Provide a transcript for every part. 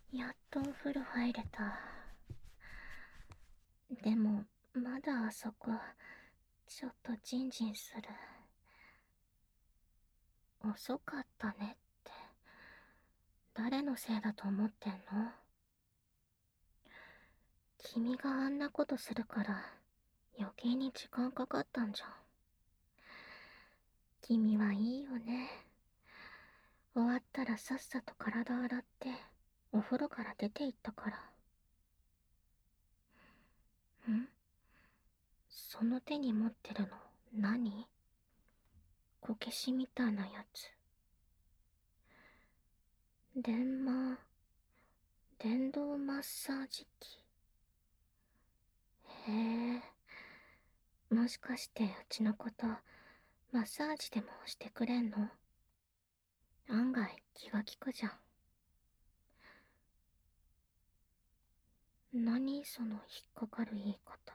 やっとお風呂入れた。でも、まだあそこ、ちょっとジンジンする。遅かったねって、誰のせいだと思ってんの？君があんなことするから、余計に時間かかったんじゃん。君はいいよね。終わったらさっさと体洗って、お風呂から出て行ったから。ん？その手に持ってるの、何？こけしみたいなやつ。電動マッサージ機。へえ、もしかしてうちのこと、マッサージでもしてくれんの？案外気が利くじゃん。何その引っかかる言い方。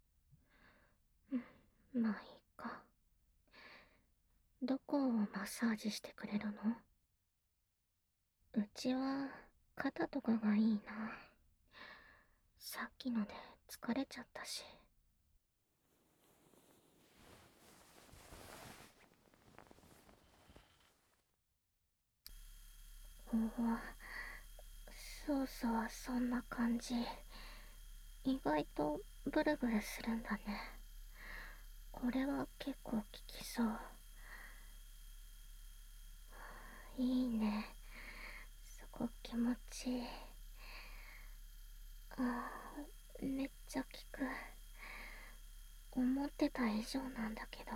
まあいいか。どこをマッサージしてくれるの？うちは肩とかがいいな。さっきので疲れちゃったし。おお、そうそう、そんな感じ。意外とブルブルするんだね。これは結構効きそう。いいね。すごく気持ちいい。ああ、めっちゃ効く。思ってた以上なんだけど。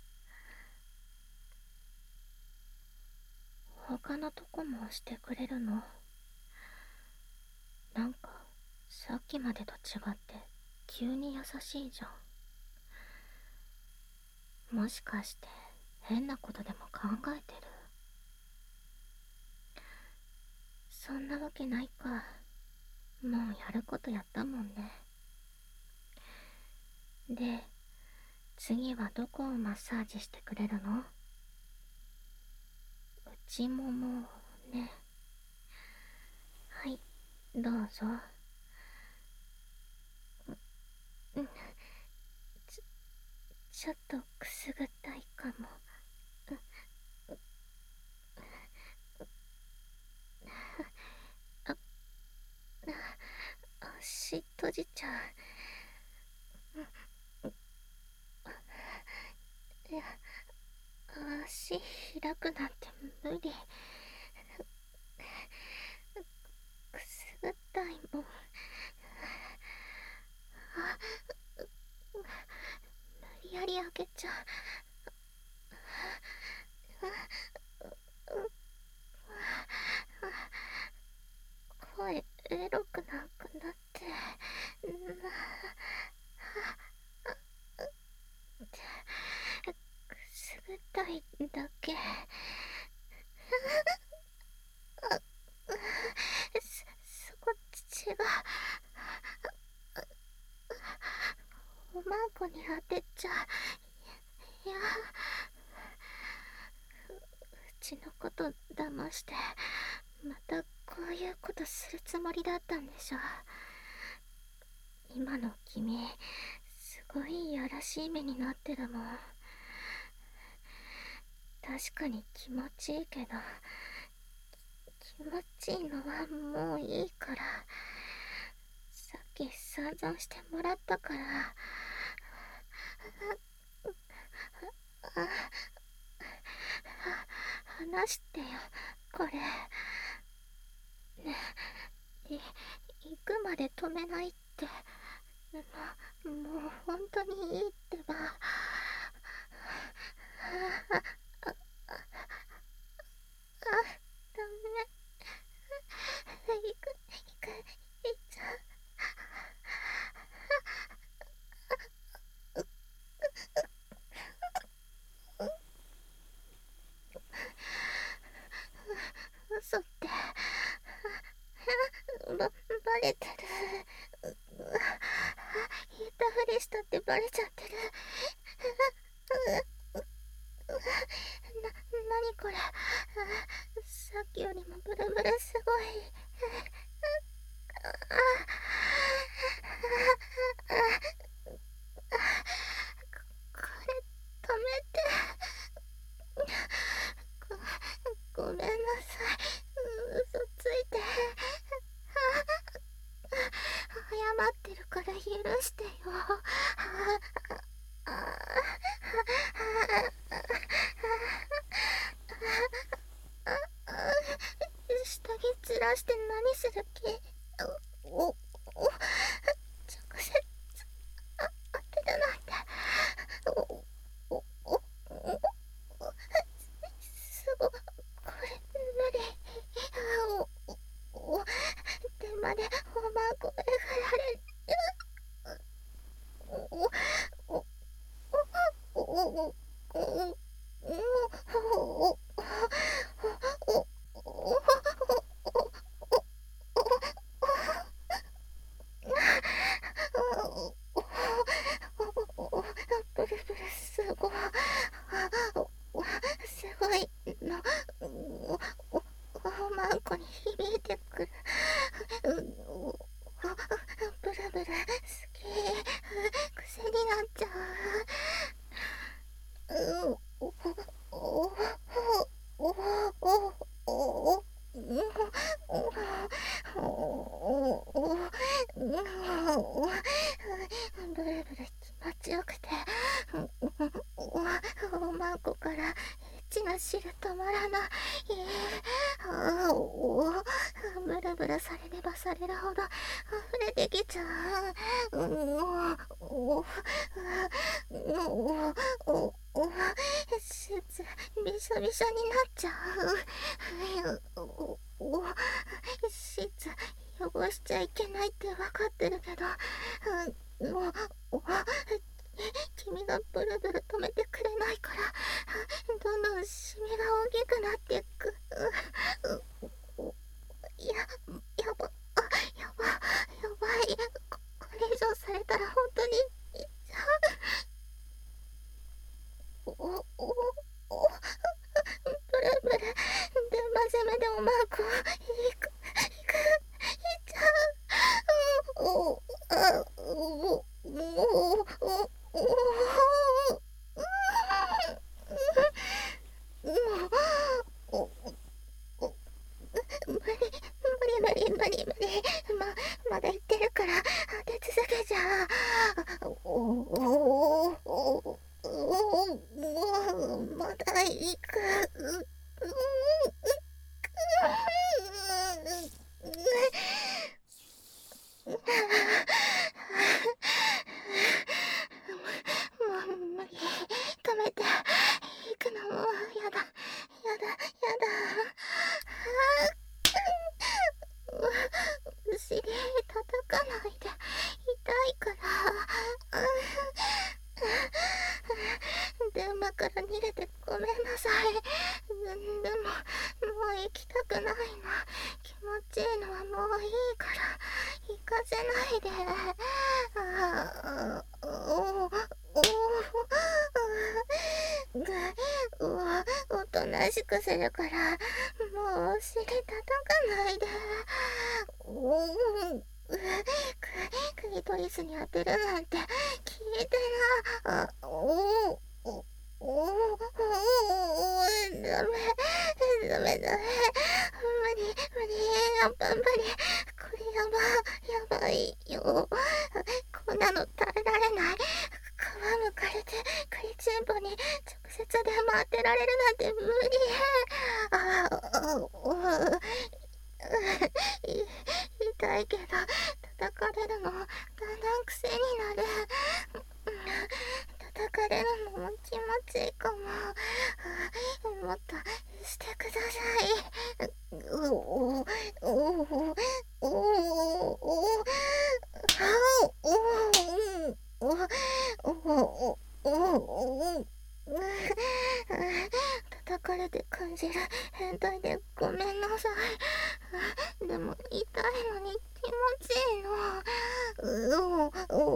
他のとこもしてくれるの？なんか、さっきまでと違って急に優しいじゃん。もしかして変なことでも考えてる？そんなわけないか。もうやることやったもんね。で、次はどこをマッサージしてくれるの？内ももね。はい、どうぞ。うん、ちょっとくすぐったいかも。あ、足閉じちゃう。いや、足開くなんて無理。くすぐったいもん。無理やり開けちゃう。声エロくなくなって。くすぐったいだけ。そこ違う。おまんこに当てちゃ。いや、うちのこと騙してまたこういうことするつもりだったんでしょ？今の君、すごいいやらしい目になってるもん。確かに気持ちいいけど、気持ちいいのはもういいから。さっき散々してもらったから。話してよ、これ。ね、行くまで止めないって。もう本当にいいってば。ダメ。行く、行っちゃう。嘘って。バレてる。言ったふりしたってバレちゃってる。なにこれ。さっきよりもブルブルすごい。 これ止めて。ごめんなさい。嘘ついて。謝ってるから許してよ。下着ずらして何する気？直接当てるなんて。すご、これ無理。手までおまんこで振られる。ブルブルすごい。すごいの。おまんこに響いてくる。ブルブル好き。癖になっちゃう。ブルブル気持ちよくて、おまんこからエッチな汁止まらない。ブルブルされればされるほど溢れてきちゃう。シーツびしょびしょになっちゃう。シーツ汚しちゃいけないって分かってるけど、君がブルブル止めてくれないから、どんどんシミが大きくなっていく。やばい。これ以上されたら本当にいっちゃう。ブルブルで真面目でおまんこいっちゃう。無理。まだ言ってるから当て続けちゃう。まだ行く。もう無理。止めて。行くのもやだ。お尻叩かないで。痛いから。電話から逃げてごめんなさい。でも、もう行きたくないな。気持ちいいのはもういいから、行かせないで。おとなしくするから、もうお尻叩かないで。クリトリスに当てるなんて聞いてな。ダメ。無理。やっぱ無理。これやばいよ。こんなの耐えられない。皮むかれてクリチンポに直接でも当てられるなんて無理。痛いけど叩かれるのだんだん癖になる。叩かれるのも気持ちいいかも。もっとしてください。叩かれて感じる変態でごめんなさい。でも痛いのに気持ちいいの。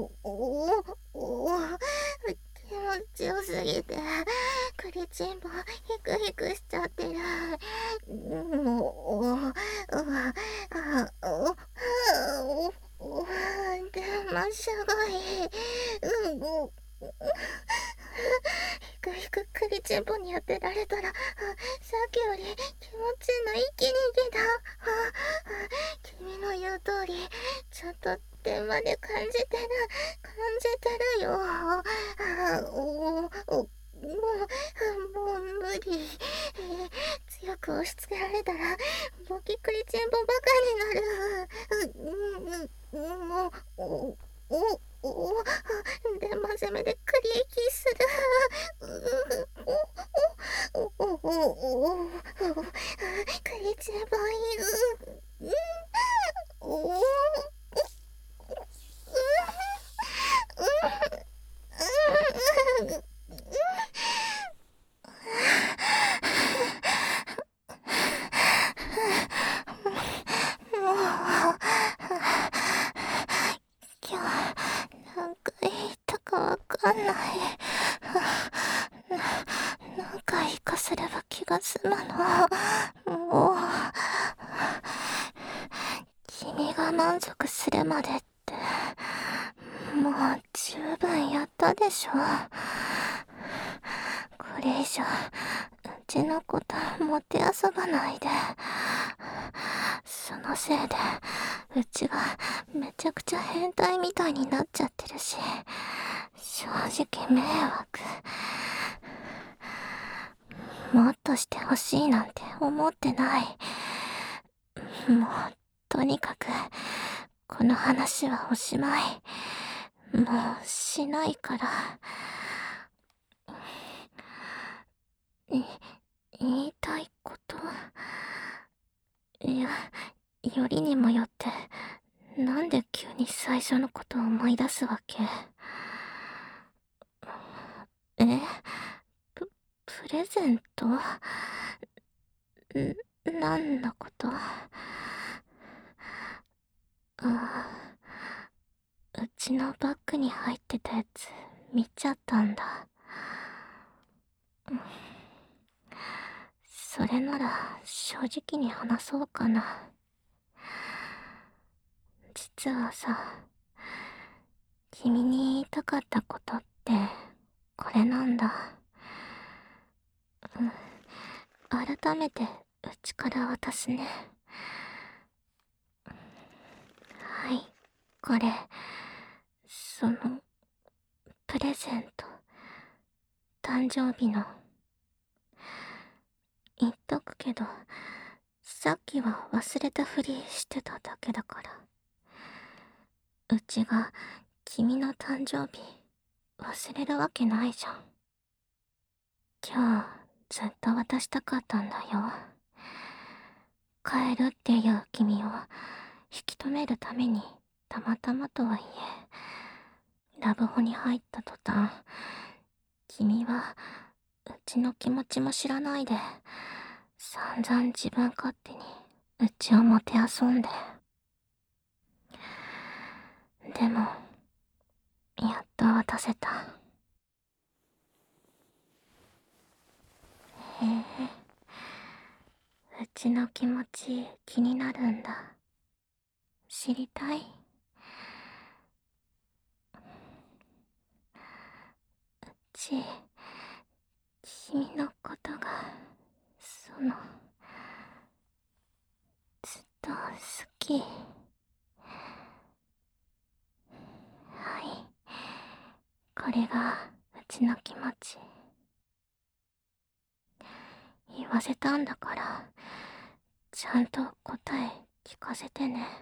気持ちよすぎてクリチンポヒクしちゃってる。 しゃがい。ひくひく首チンポに当てられたら、さっきより気持ちの一気に来た。君の言う通り、ちょっと電話で感じてるよ。もう無理。強く押し付けられたら、ボキクリチンポばかになる。もう、電話攻めでクリエキする。クリチンポいる。今日何回言ったかわかんない。何回かすれば気が済むの。もう君が満足するまでってもう十分やったでしょ。これ以上うちのこともてあそばないで。そのせいでうちがめちゃくちゃ変態みたいになっちゃってるし、正直迷惑。もっとしてほしいなんて思ってない。もうとにかくこの話はおしまい。もうしないから。言いたいこと、いや、よりにもよってなんで急に最初のことを思い出すわけ？え？プレゼント？何のこと？うちのバッグに入ってたやつ見ちゃったんだ。それなら正直に話そうかな。実はさ、君に言いたかったことってこれなんだ。改めてうちから渡すね。はい、これ、その、プレゼント、誕生日の。言っとくけど、さっきは忘れたふりしてただけだから。うちが君の誕生日忘れるわけないじゃん。今日ずっと渡したかったんだよ。帰るっていう君を引き止めるために、たまたまとはいえラブホに入った途端、君はうちの気持ちも知らないで散々自分勝手にうちをもてあそんで。でもやっと渡せた。へえ、うちの気持ち気になるんだ。知りたい？うち君のことがずっと好き。はい、これがうちの気持ち。言わせたんだからちゃんと答え聞かせてね。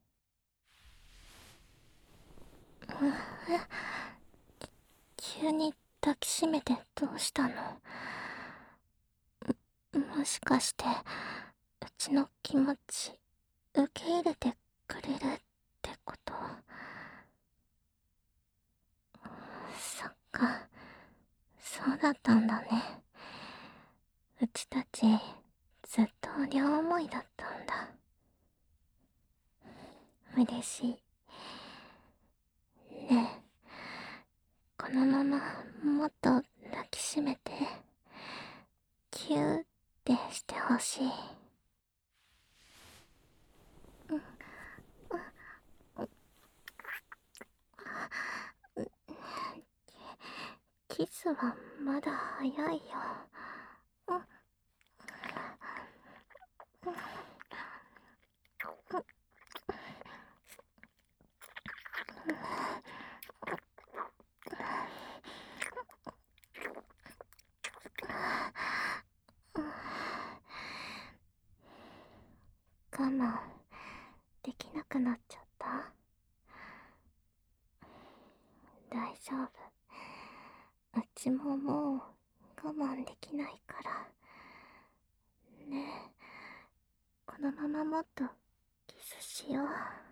急に抱きしめてどうしたの？もしかしてうちの気持ち受け入れてくれるってこと？そっか、そうだったんだね。うちたちずっと両思いだったんだ。嬉しい。ねえ、このままもっと抱きしめてキューってしてほしい。 キスはまだ早いよ。我慢できなくなっちゃった？大丈夫。うちももう我慢できないから。ねえ、このままもっとキスしよう。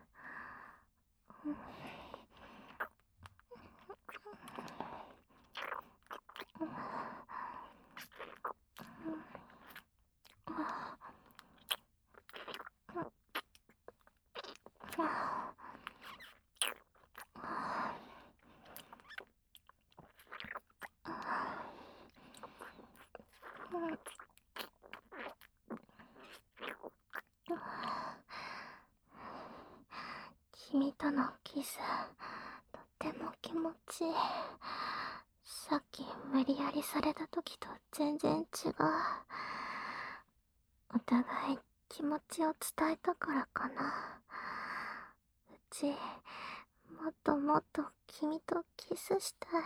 君とのキス、とっても気持ちいい。さっき無理やりされた時と全然違う。お互い気持ちを伝えたからかな。うち、もっともっと君とキスしたい。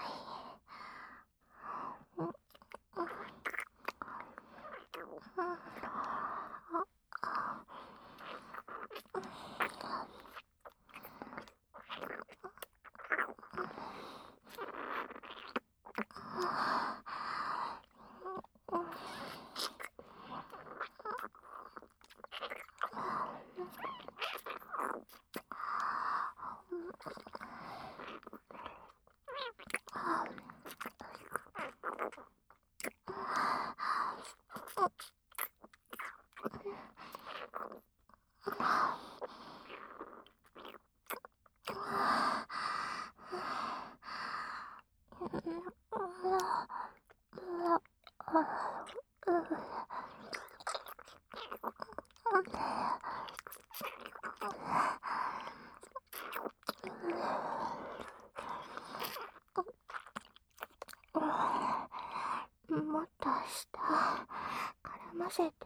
もっと下絡ませて。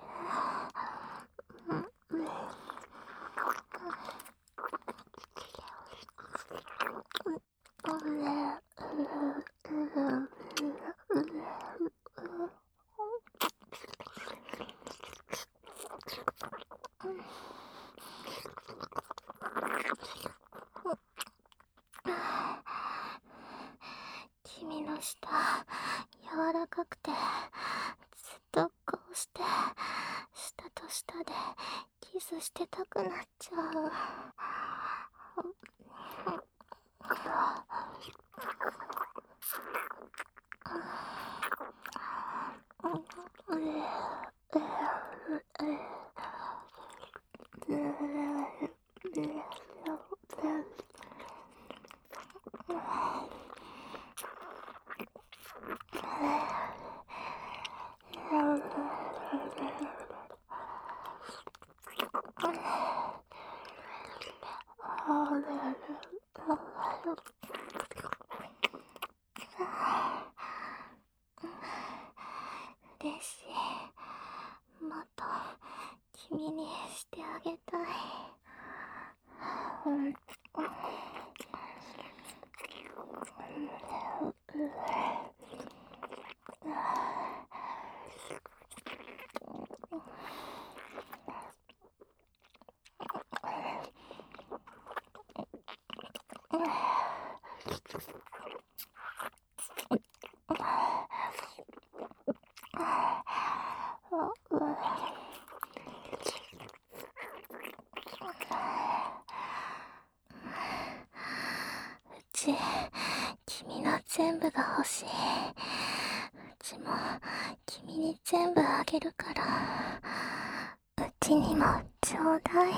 君の舌柔らかくて、ずっとこうして舌と舌でキスしてたくなっちゃう。嬉しい。もっと君にしてあげたい。うち、君の全部が欲しい。うちも君に全部あげるから、うちにもちょうだい。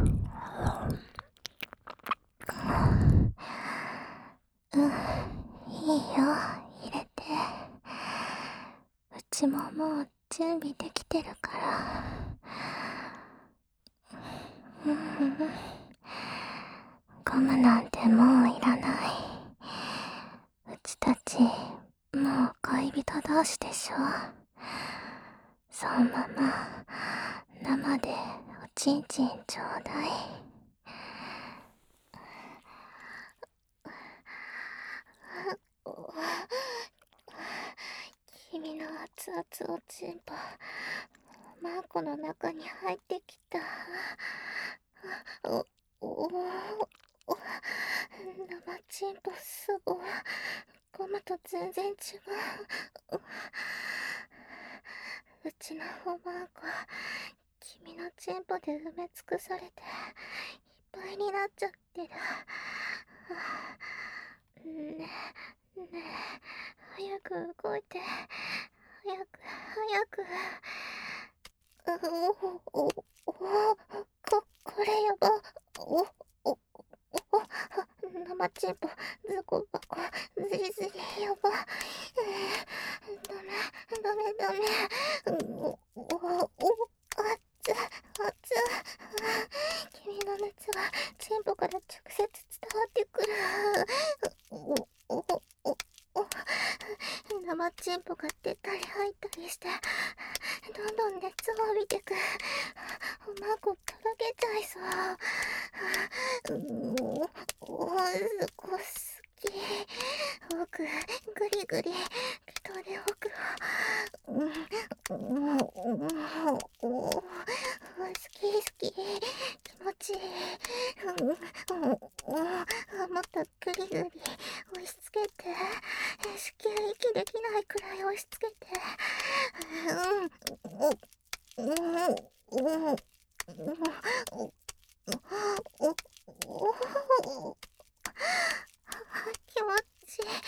いいよ、入れて。うちももう準備できてるから。ゴムなんてもういらない。うちたち、もう生でおちんちんちょうだい。君の熱々おちんぽ、マーコの中に入ってきた。お、お、お、生チンポすごい。ゴムと全然違う。うちのおマーコ、君のチンポで埋め尽くされて、いっぱいになっちゃってる。ねえ、ねえ、早く動いて。早く。これやば。生チンポ、ズコバコ、ズリズリやば。ダメ。熱。君の熱がチンポから直接伝わってくる。生チンポが出たり入ったりして、どんどん熱を帯びてく。おまことろけちゃいそう。すご好き。奥、ぐりぐり、人で奥好き。気持ちいい。もっとぐりぐり押し付けて、子宮息できないくらい押し付けて。気持ちいい。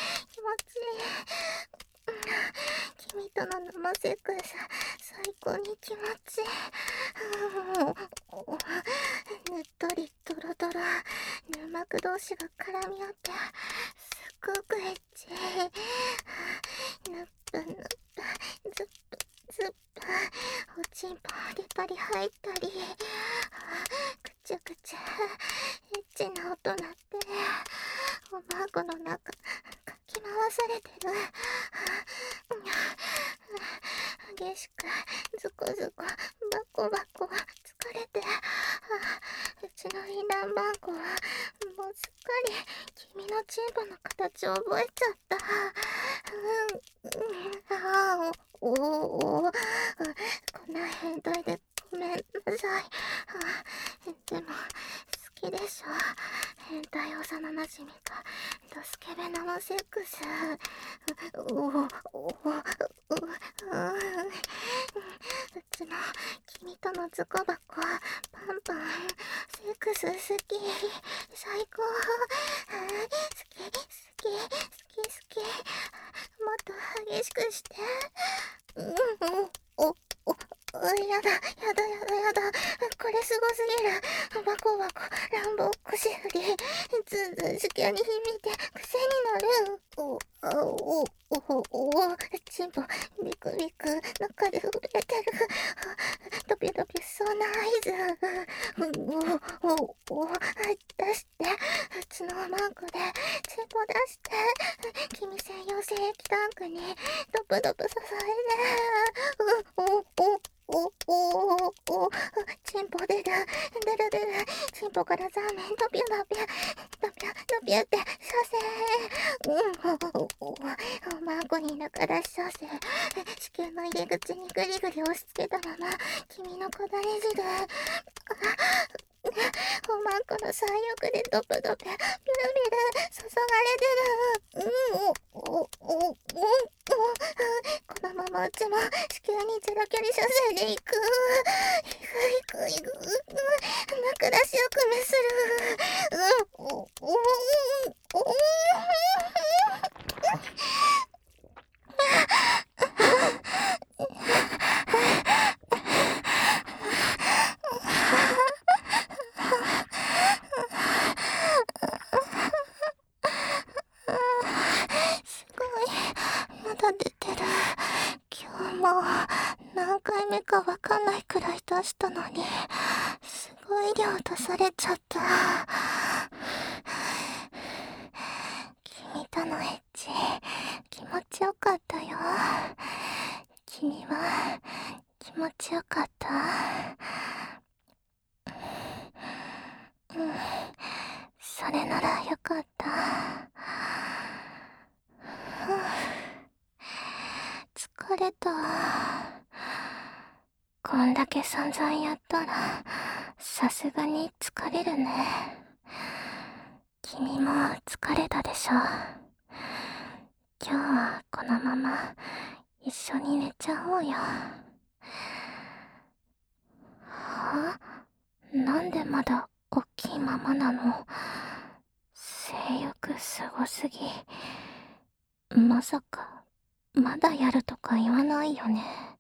君との生セックス、最高に気持ちいい。ねっとりドロドロ、粘膜同士が絡み合って、すっごくエッチ。ぬっぷ、ずっぷ、おちんぽ出たり入ったり、ぐちゃ、エッチな音鳴って、おまーこの中、かき回されてる。激しく、ズコ、バコ、疲れて、うちのインナーマンコは、もうすっかり、君のチンポの形を覚えちゃった。こんな変態でごめんなさい。でも、好きでしょ。変態幼馴染と、ドスケベ生セックス。うちの君とのズコバコ、パン、セックス好き、最高。好き。もっと激しくして。やだ。これすごすぎる。バコ、乱暴、腰振り。ずん子宮に響いて癖になる。チンポ、ビク、中で震えてる。ドピそうな合図。出して、うちのマークで、チンポ出して、君専用精液タンクに、ドプ注いで、チンポ出る。チンポからザーメン、ドピュって、射精。おまんこに中出し射精。子宮の入り口にぐりぐり押し付けたまま、君の小種汁。おまんこの最翼でドプ、ビュルビュル、注がれてる。このままうちも子宮にゼロ距離射精で行く。いく。中出しを組めする。すごい。まだ出てる。今日も何回目かわかんないくらい出したのに、すごい量出されちゃった。君とのエッチ、気持ちよかったよ。君は持ちよかった。うん、それならよかった。疲れた。こんだけ散々やったら、さすがに疲れるね。君も疲れたでしょ。今日はこのまま一緒に寝ちゃおうよ。は？なんでまだ大きいままなの？性欲すごすぎ。まさか、まだやるとか言わないよね。